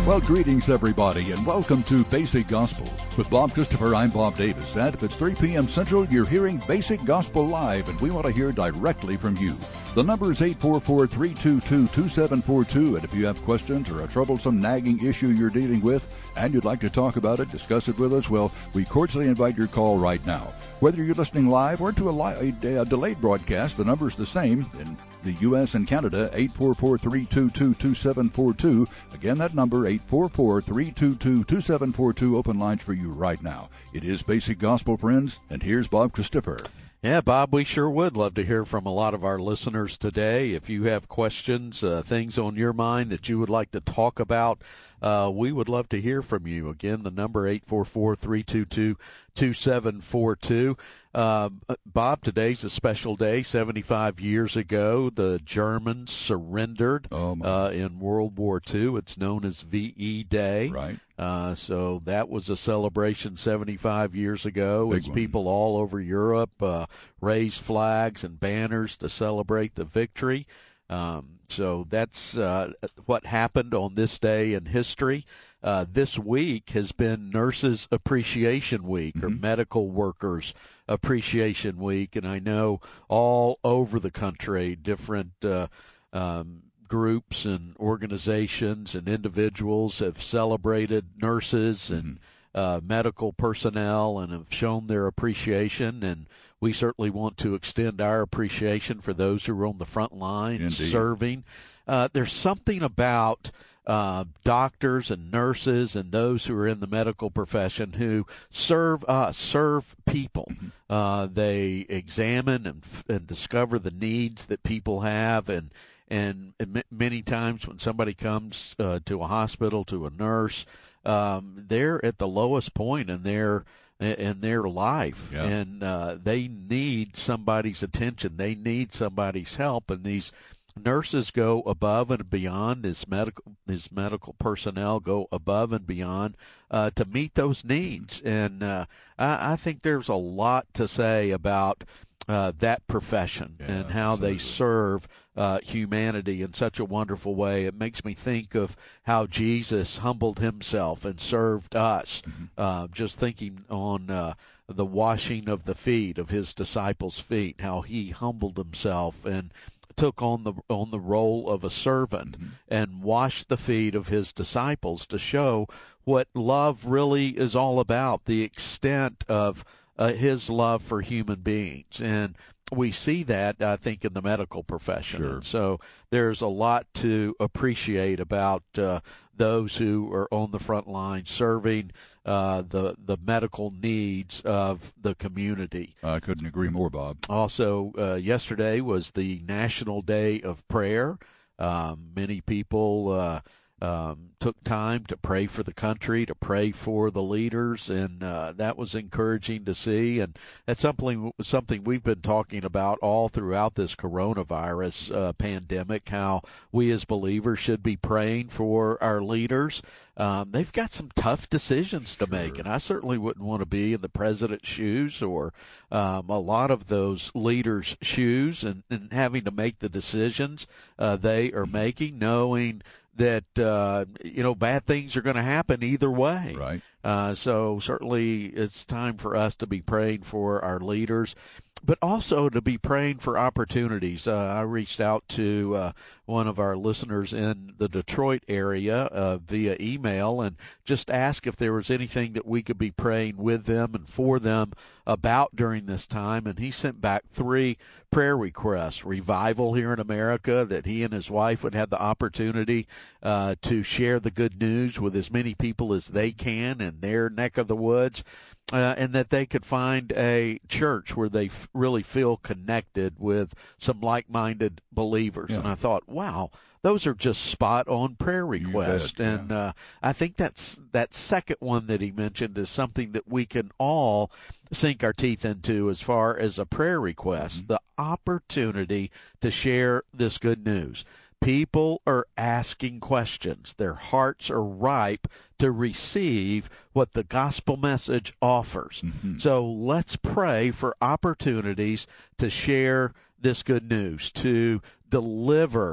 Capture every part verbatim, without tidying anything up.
Well, greetings, everybody, and welcome to Basic Gospel. With Bob Christopher, I'm Bob Davis, and if it's three p.m. Central, you're hearing Basic Gospel Live, and we want to hear directly from you. The number is eight four four, three two two, two seven four two, and if you have questions or a troublesome nagging issue you're dealing with, and you'd like to talk about it, discuss it with us, well, we cordially invite your call right now. Whether you're listening live or to a, li- a, a delayed broadcast, the number is the same. In the U S and Canada, eight four four, three two two, two seven four two. Again, that number, eight four four, three two two, two seven four two. Open lines for you right now. It is Basic Gospel, friends, and here's Bob Christopher. Yeah, Bob, we sure would love to hear from a lot of our listeners today. If you have questions, uh, things on your mind that you would like to talk about, uh, we would love to hear from you. Again, the number eight four four, three two two, two seven four two. Uh, Bob, today's a special day. seventy-five years ago, the Germans surrendered oh uh, in World War Two. It's known as V E Day. Right. Uh, so that was a celebration seventy-five years ago Big as one. people all over Europe uh, raised flags and banners to celebrate the victory. Um, so that's uh, what happened on this day in history. Uh, this week has been Nurses Appreciation Week, mm-hmm. or Medical Workers Appreciation Week, and I know all over the country different uh, um, groups and organizations and individuals have celebrated nurses and mm-hmm. uh, medical personnel and have shown their appreciation, and we certainly want to extend our appreciation for those who are on the front line Indeed. serving. Uh, there's something about uh, doctors and nurses and those who are in the medical profession who serve us, serve people. Mm-hmm. Uh, they examine and, and discover the needs that people have, and And many times when somebody comes uh, to a hospital, to a nurse, um, they're at the lowest point in their in their life, yeah. and uh, they need somebody's attention. They need somebody's help, and these nurses go above and beyond. This medical, this medical personnel go above and beyond uh, to meet those needs. And uh, I, I think there's a lot to say about Uh, that profession yeah, and how absolutely. they serve uh, humanity in such a wonderful way. It makes me think of how Jesus humbled himself and served us. Mm-hmm. Uh, just thinking on uh, the washing of the feet of his disciples' feet, how he humbled himself and took on the on the role of a servant mm-hmm. and washed the feet of his disciples to show what love really is all about, the extent of Uh, his love for human beings. And we see that, I think, in the medical profession. Sure. And so there's a lot to appreciate about uh, those who are on the front line serving uh, the, the medical needs of the community. I couldn't agree more, Bob. Also, uh, yesterday was the National Day of Prayer. Um, many people uh, Um, took time to pray for the country, to pray for the leaders, and uh, that was encouraging to see. And that's something something we've been talking about all throughout this coronavirus uh, pandemic, how we as believers should be praying for our leaders. Um, they've got some tough decisions to make, Sure. and I certainly wouldn't want to be in the president's shoes or um, a lot of those leaders' shoes and, and having to make the decisions uh, they are making, knowing that, uh, you know, bad things are going to happen either way. Right. Uh, so certainly it's time for us to be praying for our leaders, but also to be praying for opportunities. Uh, I reached out to uh, one of our listeners in the Detroit area uh, via email and just asked if there was anything that we could be praying with them and for them about during this time. And he sent back three prayer requests: revival here in America, that he and his wife would have the opportunity uh, to share the good news with as many people as they can in their neck of the woods. Uh, and that they could find a church where they f- really feel connected with some like-minded believers. Yeah. And I thought, wow, those are just spot-on prayer requests. bet, and yeah. uh, I think that's that second one that he mentioned is something that we can all sink our teeth into as far as a prayer request, mm-hmm. the opportunity to share this good news. People are asking questions. Their hearts are ripe to receive what the gospel message offers. Mm-hmm. So let's pray for opportunities to share this good news, to deliver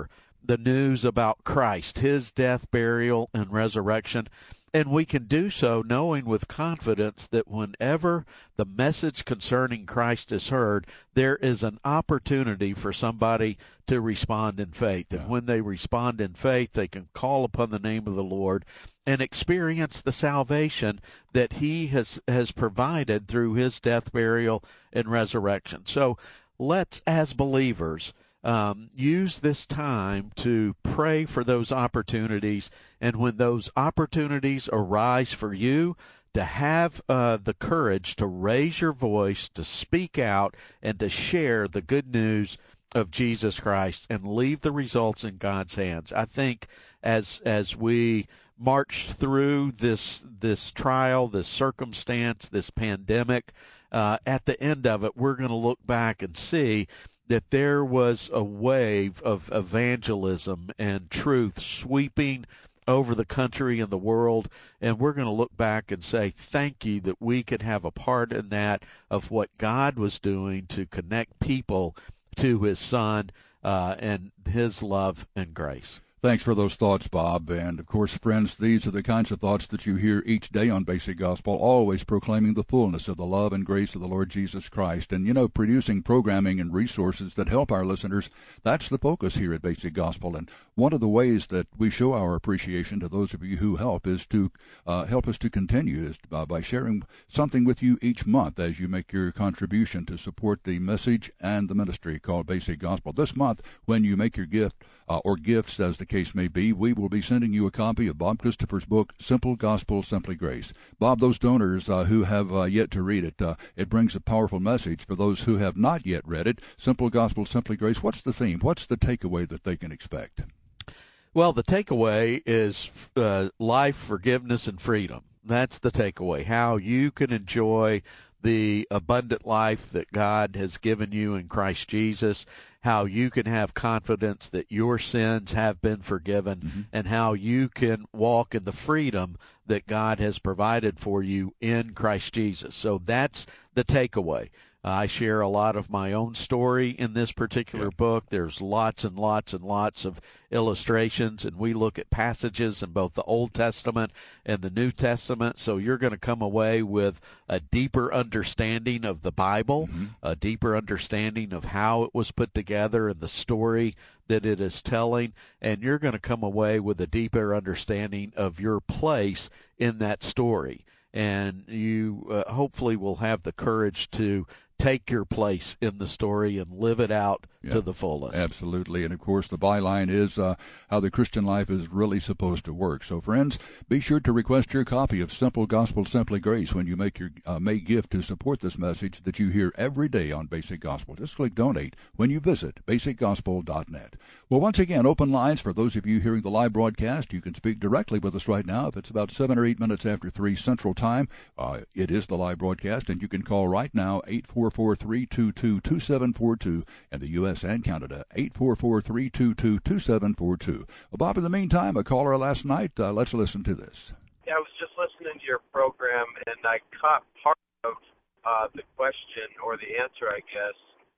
the news about Christ, his death, burial, and resurrection. And we can do so knowing with confidence that whenever the message concerning Christ is heard, there is an opportunity for somebody to respond in faith. Yeah. And when they respond in faith, they can call upon the name of the Lord and experience the salvation that he has, has provided through his death, burial, and resurrection. So let's, as believers, Um, use this time to pray for those opportunities, and when those opportunities arise for you, to have uh, the courage to raise your voice, to speak out, and to share the good news of Jesus Christ, and leave the results in God's hands. I think as as we march through this this trial, this circumstance, this pandemic, uh, at the end of it, we're going to look back and see that there was a wave of evangelism and truth sweeping over the country and the world, and we're going to look back and say, thank you that we could have a part in that, of what God was doing to connect people to his Son uh, and his love and grace. Thanks for those thoughts, Bob. And, of course, friends, these are the kinds of thoughts that you hear each day on Basic Gospel, always proclaiming the fullness of the love and grace of the Lord Jesus Christ. And, you know, producing programming and resources that help our listeners, that's the focus here at Basic Gospel. And one of the ways that we show our appreciation to those of you who help is to uh, help us to continue is uh, by sharing something with you each month as you make your contribution to support the message and the ministry called Basic Gospel. This month, when you make your gift uh, or gifts, as the case may be, we will be sending you a copy of Bob Christopher's book, Simple Gospel, Simply Grace. Bob, those donors uh, who have uh, yet to read it, uh, it brings a powerful message for those who have not yet read it. Simple Gospel, Simply Grace. What's the theme? What's the takeaway that they can expect? Well, the takeaway is uh, life, forgiveness, and freedom. That's the takeaway, how you can enjoy the abundant life that God has given you in Christ Jesus, how you can have confidence that your sins have been forgiven, mm-hmm. and how you can walk in the freedom that God has provided for you in Christ Jesus. So that's the takeaway. I share a lot of my own story in this particular yeah. book. There's lots and lots and lots of illustrations, and we look at passages in both the Old Testament and the New Testament. So you're going to come away with a deeper understanding of the Bible, mm-hmm. a deeper understanding of how it was put together and the story that it is telling, and you're going to come away with a deeper understanding of your place in that story. And you uh, hopefully will have the courage to take your place in the story and live it out yeah, to the fullest. Absolutely. And, of course, the byline is uh, how the Christian life is really supposed to work. So, friends, be sure to request your copy of Simple Gospel, Simply Grace when you make your uh, May gift to support this message that you hear every day on Basic Gospel. Just click Donate when you visit basic gospel dot net. Well, once again, open lines for those of you hearing the live broadcast. You can speak directly with us right now. If it's about seven or eight minutes after three Central Time, uh, it is the live broadcast, and you can call right now, eight four four, three two two, two seven four two, in the U S and Canada, eight four four, three two two, two seven four two. Well, Bob, in the meantime, a caller last night. Uh, let's listen to this. Yeah, I was just listening to your program, and I caught part of uh, the question, or the answer, I guess,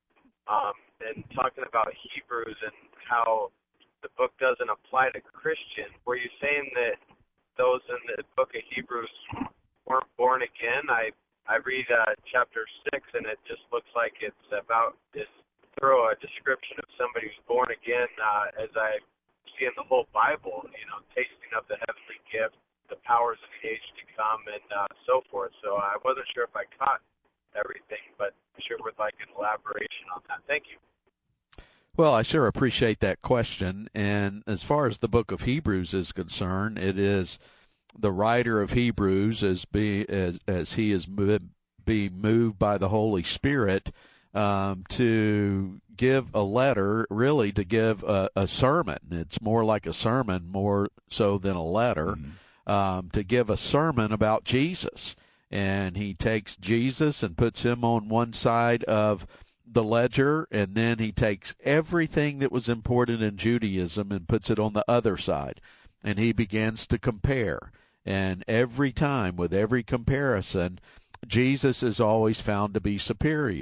um, and talking about Hebrews and how the book doesn't apply to Christians. Were you saying that those in the book of Hebrews weren't born again? I I read uh, chapter six, and it just looks like it's about this thorough a description of somebody who's born again, uh, as I see in the whole Bible, you know, tasting of the heavenly gift, the powers of the age to come, and uh, so forth. So I wasn't sure if I caught everything, but I sure would like an elaboration on that. Thank you. Well, I sure appreciate that question. And as far as the book of Hebrews is concerned, it is the writer of Hebrews, as be as as he is being moved by the Holy Spirit um, to give a letter, really to give a, a sermon. It's more like a sermon, more so than a letter, mm-hmm. um, to give a sermon about Jesus. And he takes Jesus and puts him on one side of the ledger, and then he takes everything that was important in Judaism and puts it on the other side. And he begins to compare. And every time, with every comparison, Jesus is always found to be superior.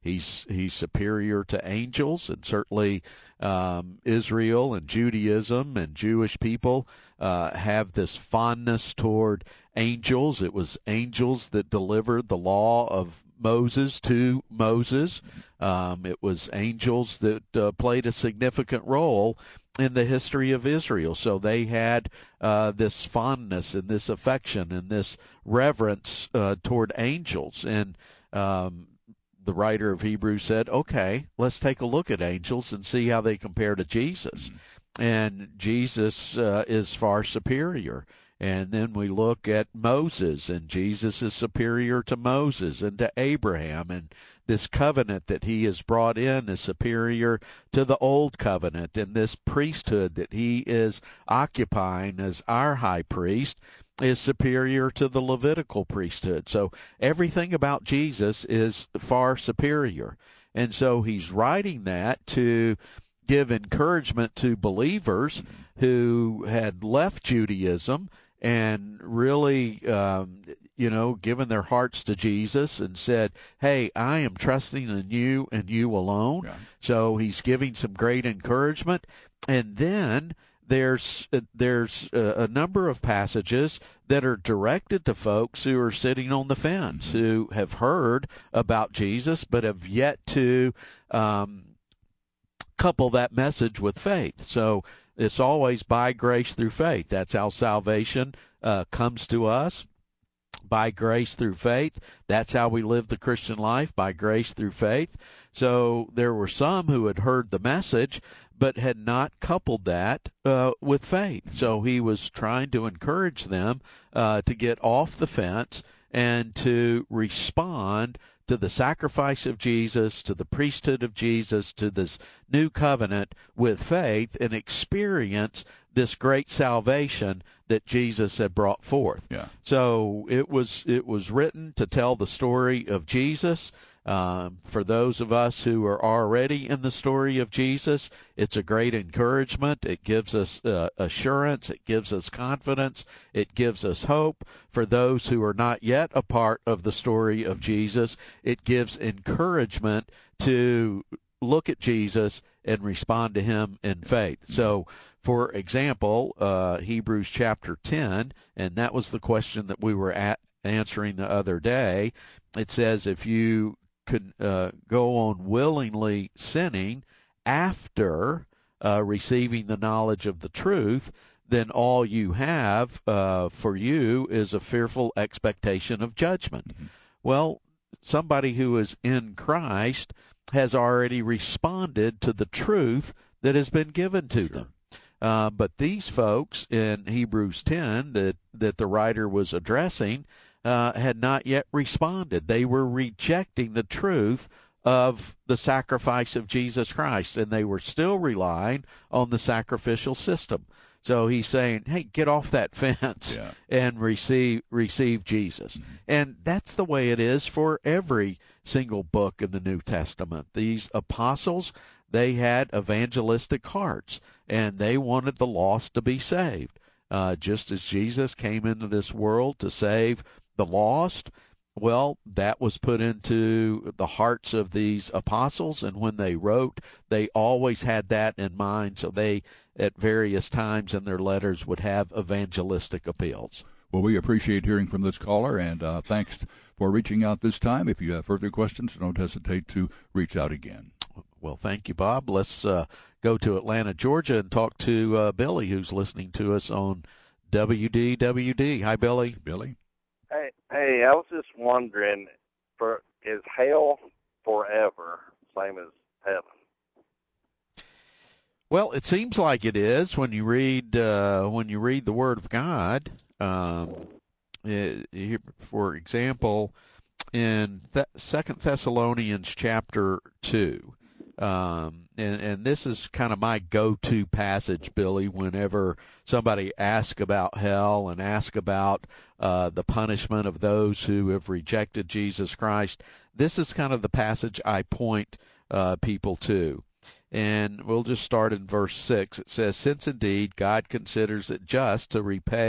He's he's superior to angels, and certainly um, Israel and Judaism and Jewish people uh, have this fondness toward angels. It was angels that delivered the law of Moses to Moses. Um, it was angels that uh, played a significant role in the history of Israel. So they had uh, this fondness and this affection and this reverence uh, toward angels. And um, the writer of Hebrews said, okay, let's take a look at angels and see how they compare to Jesus. Mm-hmm. And Jesus uh, is far superior. And then we look at Moses, and Jesus is superior to Moses and to Abraham, and this covenant that he has brought in is superior to the old covenant, and this priesthood that he is occupying as our high priest is superior to the Levitical priesthood. So everything about Jesus is far superior. And so he's writing that to give encouragement to believers who had left Judaism and really, um, you know, given their hearts to Jesus and said, hey, I am trusting in you and you alone. Yeah. So he's giving some great encouragement. And then there's uh, there's uh, a number of passages that are directed to folks who are sitting on the fence, mm-hmm. who have heard about Jesus but have yet to um, couple that message with faith. So it's always by grace through faith. That's how salvation uh, comes to us, by grace through faith. That's how we live the Christian life, by grace through faith. So there were some who had heard the message but had not coupled that uh, with faith. So he was trying to encourage them uh, to get off the fence and to respond to the sacrifice of Jesus, to the priesthood of Jesus, to this new covenant with faith, and experience this great salvation that Jesus had brought forth. Yeah. So it was it was written to tell the story of Jesus. Um, for those of us who are already in the story of Jesus, it's a great encouragement. It gives us uh, assurance. It gives us confidence. It gives us hope. For those who are not yet a part of the story of Jesus, it gives encouragement to look at Jesus and respond to him in faith. So, for example, uh, Hebrews chapter ten, and that was the question that we were at answering the other day. It says, if you could uh, go on willingly sinning after uh, receiving the knowledge of the truth, then all you have uh, for you is a fearful expectation of judgment. Mm-hmm. Well, somebody who is in Christ has already responded to the truth that has been given to sure. them. Uh, but these folks in Hebrews ten that, that the writer was addressing uh, had not yet responded. They were rejecting the truth of the sacrifice of Jesus Christ, and they were still relying on the sacrificial system. So he's saying, hey, get off that fence yeah. and receive receive Jesus. Mm-hmm. And that's the way it is for every single book in the New Testament. These apostles, they had evangelistic hearts, and they wanted the lost to be saved. Uh, just as Jesus came into this world to save the lost, well, that was put into the hearts of these apostles, and when they wrote, they always had that in mind, so they, at various times in their letters, would have evangelistic appeals. Well, we appreciate hearing from this caller, and uh, thanks for reaching out this time. If you have further questions, don't hesitate to reach out again. Well, thank you, Bob. Let's uh, go to Atlanta, Georgia, and talk to uh, Billy, who's listening to us on W D W D. Hi, Billy. Billy. Hey, hey, I was just wondering, for is hell forever, same as heaven? Well, it seems like it is when you read uh, when you read the Word of God. Um, it, for example, in Th- Second Thessalonians chapter two, um, and, and this is kind of my go-to passage, Billy, whenever somebody asks about hell and asks about uh, the punishment of those who have rejected Jesus Christ. This is kind of the passage I point uh, people to. And we'll just start in verse six. It says, since indeed God considers it just to repay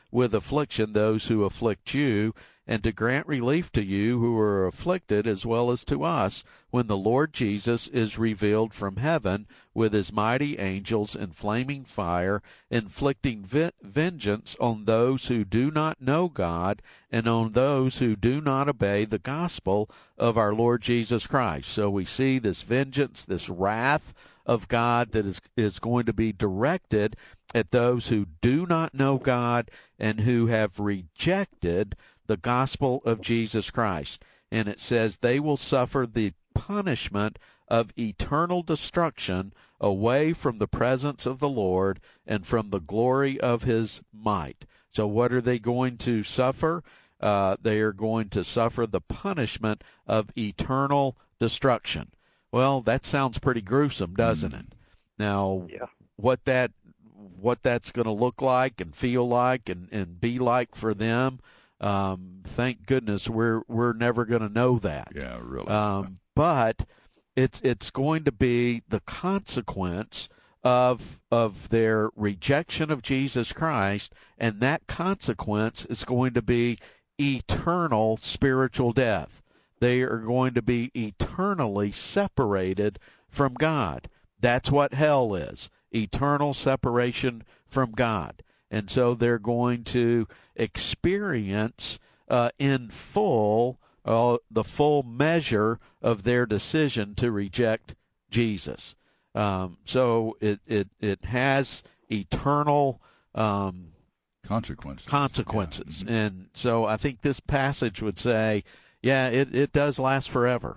with affliction those who afflict you, and to grant relief to you who are afflicted, as well as to us, when the Lord Jesus is revealed from heaven with his mighty angels in flaming fire, inflicting ve- vengeance on those who do not know God and on those who do not obey the gospel of our Lord Jesus Christ. So we see this vengeance, this wrath of God that is, is going to be directed at those who do not know God and who have rejected the gospel of Jesus Christ. And it says they will suffer the punishment of eternal destruction away from the presence of the Lord and from the glory of his might. So what are they going to suffer? Uh, they are going to suffer the punishment of eternal destruction. Well, that sounds pretty gruesome, doesn't it? Now, Yeah. what that what that's going to look like and feel like and, and be like for them, um, thank goodness we're we're never going to know that. Yeah, really. Um, but it's it's going to be the consequence of of their rejection of Jesus Christ, and that consequence is going to be eternal spiritual death. They are going to be eternally separated from God. That's what hell is, eternal separation from God. And so they're going to experience uh, in full uh, the full measure of their decision to reject Jesus. Um, so it, it, it has eternal um, consequences. consequences. Yeah. And so I think this passage would say, yeah, it, it does last forever.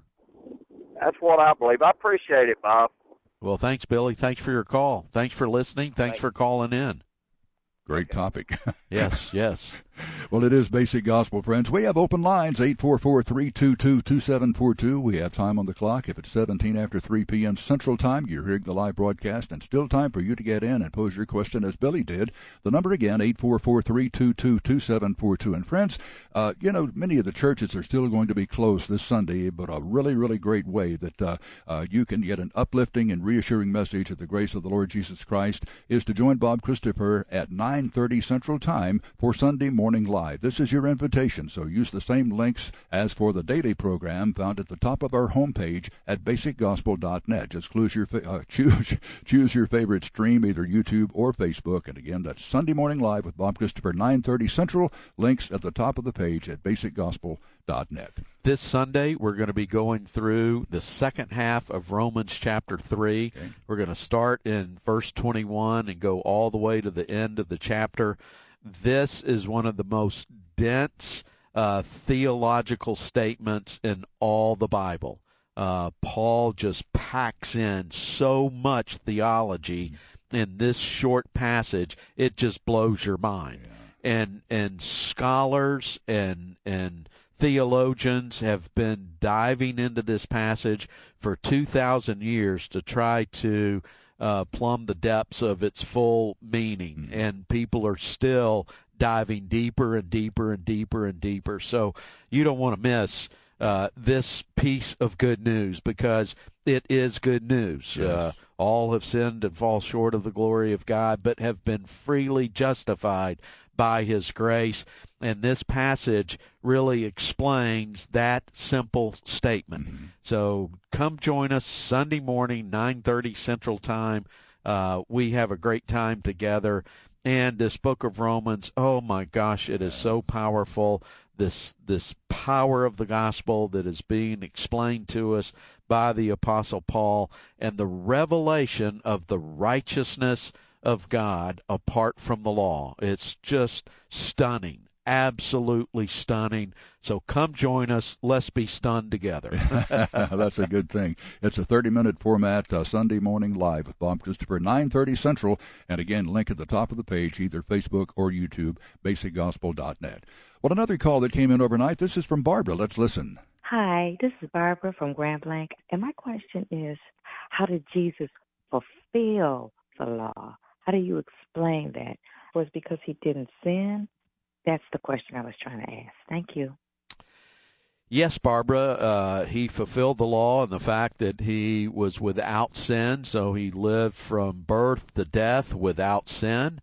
That's what I believe. I appreciate it, Bob. Well, thanks, Billy. Thanks for your call. Thanks for listening. Thanks Thanks. for calling in. Great topic. Yes, yes. Well, it is Basic Gospel, friends. We have open lines, eight four four, three two two, two seven four two. We have time on the clock. If it's seventeen after three p.m. Central Time, you're hearing the live broadcast, and still time for you to get in and pose your question as Billy did. The number again, eight four four, three two two, two seven four two. And friends, uh, you know, many of the churches are still going to be closed this Sunday, but a really, really great way that uh, uh, you can get an uplifting and reassuring message of the grace of the Lord Jesus Christ is to join Bob Christopher at nine thirty Central Time for Sunday Morning Live. This is your invitation, so use the same links as for the daily program found at the top of our homepage at basic gospel dot net. Just choose your, uh, choose, choose your favorite stream, either YouTube or Facebook. And again, that's Sunday Morning Live with Bob Christopher, nine thirty Central. Links at the top of the page at basic gospel dot net. This Sunday, we're going to be going through the second half of Romans chapter three. Okay. We're going to start in verse twenty-one and go all the way to the end of the chapter. This is one of the most dense uh, theological statements in all the Bible. Uh, Paul just packs in so much theology in this short passage, it just blows your mind. Yeah. And and scholars and and theologians have been diving into this passage for two thousand years to try to uh, plumb the depths of its full meaning, mm-hmm. and people are still diving deeper and deeper and deeper and deeper. So you don't want to miss uh, this piece of good news, because it is good news. Yes. Uh, all have sinned and fall short of the glory of God, but have been freely justified by his grace. And this passage really explains that simple statement. Mm-hmm. So come join us Sunday morning, nine thirty Central Time. Uh, we have a great time together. And this book of Romans, oh my gosh, it is so powerful. This this power of the gospel that is being explained to us by the Apostle Paul, and the revelation of the righteousness of God apart from the law. It's just stunning, absolutely stunning. So come join us. Let's be stunned together. That's a good thing. It's a thirty-minute format, uh, Sunday Morning Live with Bob Christopher, nine thirty Central. And again, link at the top of the page, either Facebook or YouTube, basic gospel dot net. Well, another call that came in overnight. This is from Barbara. Let's listen. Hi, this is Barbara from Grand Blanc. And my question is, how did Jesus fulfill the law? How do you explain that? Was it because he didn't sin? That's the question I was trying to ask. Thank you. Yes, Barbara, uh, he fulfilled the law in the fact that he was without sin, so he lived from birth to death without sin.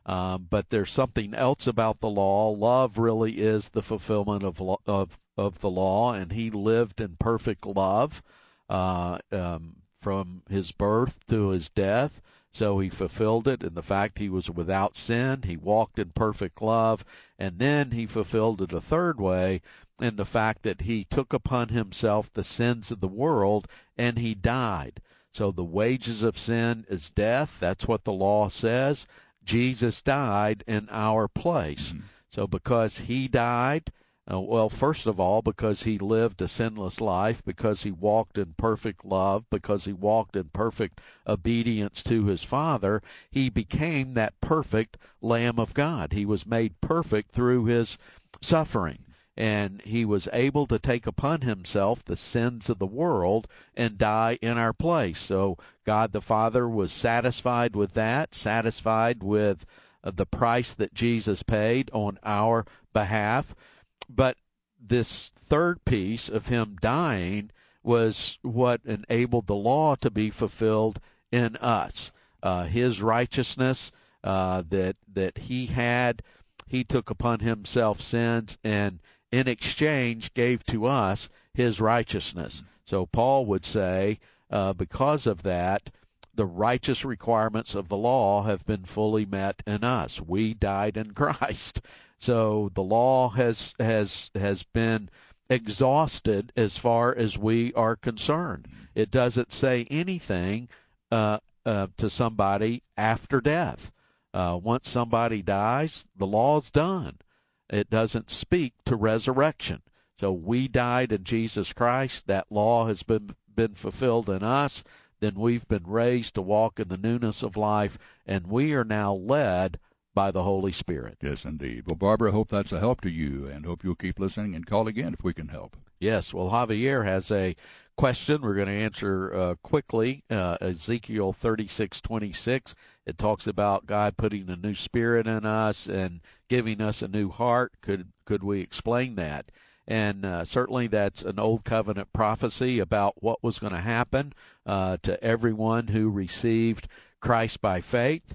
Um, but there's something else about the law. Love really is the fulfillment of of of the law, and he lived in perfect love uh, um, from his birth to his death. So he fulfilled it in the fact he was without sin. He walked in perfect love, and then he fulfilled it a third way in the fact that he took upon himself the sins of the world, and he died. So the wages of sin is death. That's what the law says. Jesus died in our place. Mm-hmm. So because he died, uh, well, first of all, because he lived a sinless life, because he walked in perfect love, because he walked in perfect obedience to his Father, he became that perfect Lamb of God. He was made perfect through his suffering. And he was able to take upon himself the sins of the world and die in our place. So God the Father was satisfied with that, satisfied with uh, the price that Jesus paid on our behalf. But this third piece of him dying was what enabled the law to be fulfilled in us. Uh, his righteousness uh, that that he had, he took upon himself sins, and in exchange gave to us his righteousness. So Paul would say, uh, because of that, the righteous requirements of the law have been fully met in us. We died in Christ. So the law has has has been exhausted as far as we are concerned. It doesn't say anything uh, uh, to somebody after death. Uh, once somebody dies, the law's done. It doesn't speak to resurrection. So we died in Jesus Christ. That law has been been fulfilled in us. Then we've been raised to walk in the newness of life, and we are now led by the Holy Spirit. Yes, indeed. Well, Barbara, I hope that's a help to you, and hope you'll keep listening and call again if we can help. Yes. Well, Javier has a question we're going to answer uh, quickly. Uh, Ezekiel thirty-six twenty-six. It talks about God putting a new spirit in us and giving us a new heart. Could could we explain that? And uh, certainly that's an old covenant prophecy about what was going to happen uh, to everyone who received Christ by faith.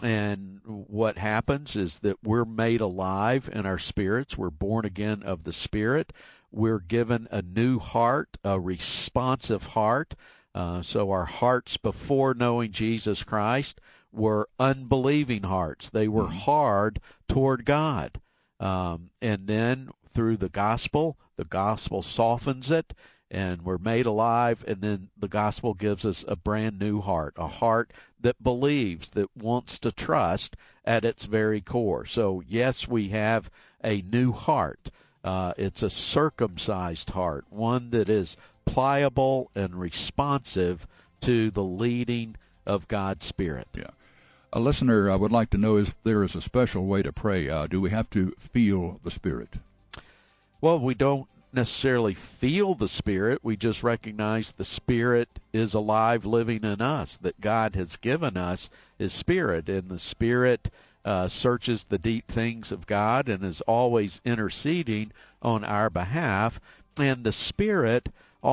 And what happens is that we're made alive in our spirits. We're born again of the Spirit. We're given a new heart, a responsive heart. Uh, so our hearts before knowing Jesus Christ were unbelieving hearts. They were hard toward God. Um, and then through the gospel, the gospel softens it, and we're made alive, and then the gospel gives us a brand new heart, a heart that believes, that wants to trust at its very core. So, yes, we have a new heart. Uh, it's a circumcised heart, one that is pliable and responsive to the leading of God's Spirit. Yeah. A listener uh, would like to know if there is a special way to pray. Uh, do we have to feel the Spirit? Well, we don't necessarily feel the Spirit. We just recognize the Spirit is alive, living in us, that God has given us His Spirit, and the Spirit uh, searches the deep things of God and is always interceding on our behalf. And the Spirit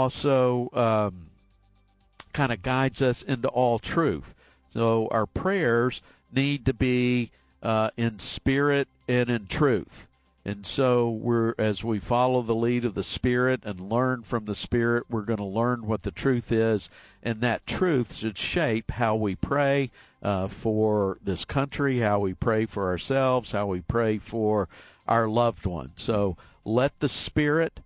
also um, kind of guides us into all truth. So our prayers need to be uh, in spirit and in truth. And so we're, as we follow the lead of the Spirit and learn from the Spirit, we're going to learn what the truth is, and that truth should shape how we pray uh, for this country, how we pray for ourselves, how we pray for our loved ones. So let the Spirit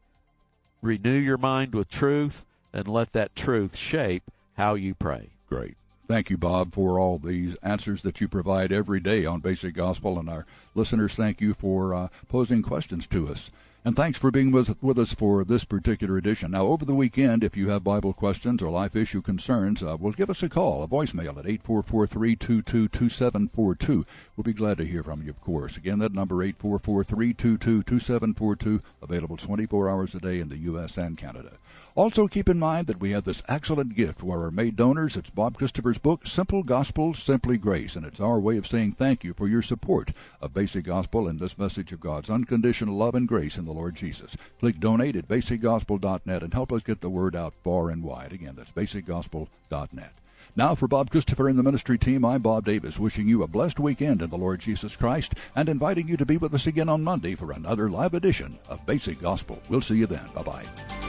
renew your mind with truth, and let that truth shape how you pray. Great. Thank you, Bob, for all these answers that you provide every day on Basic Gospel, and our listeners, thank you for uh, posing questions to us. And thanks for being with, with us for this particular edition. Now, over the weekend, if you have Bible questions or life issue concerns, uh, well, give us a call, a voicemail at eight four four, three two two, two seven four two. We'll be glad to hear from you, of course. Again, that number, eight four four, three two two, two seven four two, available twenty-four hours a day in the U S and Canada. Also, keep in mind that we have this excellent gift where our made donors. It's Bob Christopher's book, Simple Gospel, Simply Grace, and it's our way of saying thank you for your support of Basic Gospel and this message of God's unconditional love and grace in the Lord Jesus. Click donate at basic gospel dot net and help us get the word out far and wide. Again, that's basic gospel dot net. Now for Bob Christopher and the ministry team, I'm Bob Davis, wishing you a blessed weekend in the Lord Jesus Christ and inviting you to be with us again on Monday for another live edition of Basic Gospel. We'll see you then. Bye-bye.